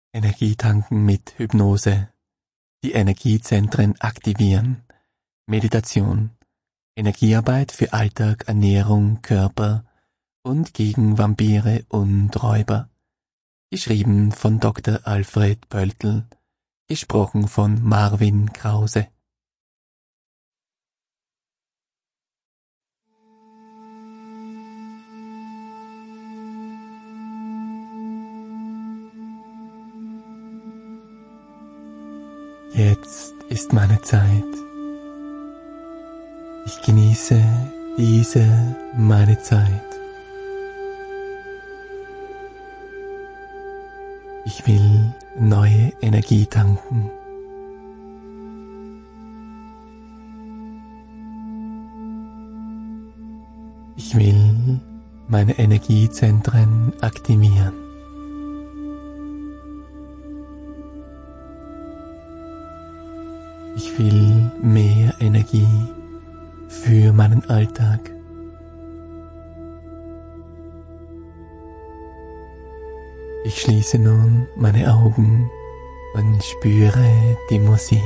Energietanken mit Hypnose, die Energiezentren aktivieren, Meditation, Energiearbeit für Alltag, Ernährung, Körper und gegen Vampire und Räuber. Geschrieben von Dr. Alfred Pöltl, gesprochen von Marvin Krause. Jetzt ist meine Zeit. Ich genieße diese meine Zeit. Ich will neue Energie tanken. Ich will meine Energiezentren aktivieren. Ich will mehr Energie für meinen Alltag. Ich schließe nun meine Augen und spüre die Musik.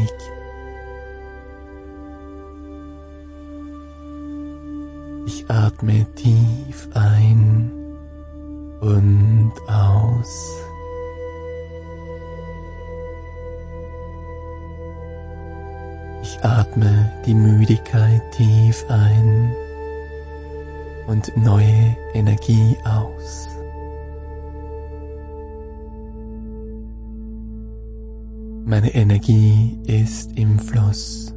Ich atme tief ein und aus. Ich atme die Müdigkeit tief ein und neue Energie aus. Meine Energie ist im Fluss.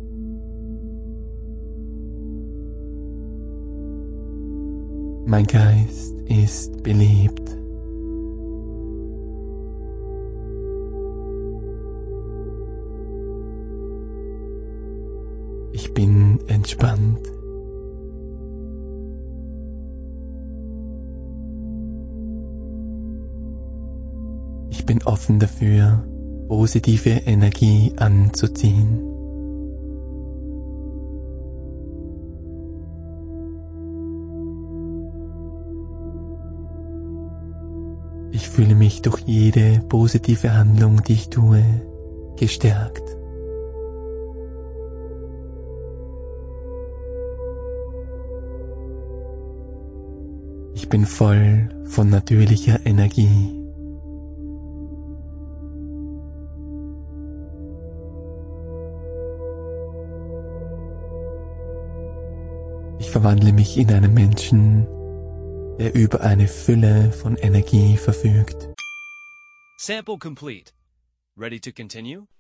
Mein Geist ist belebt. Ich bin entspannt. Ich bin offen dafür, positive Energie anzuziehen. Ich fühle mich durch jede positive Handlung, die ich tue, gestärkt. Ich bin voll von natürlicher Energie. Ich verwandle mich in einen Menschen, der über eine Fülle von Energie verfügt. Sample complete. Ready to continue?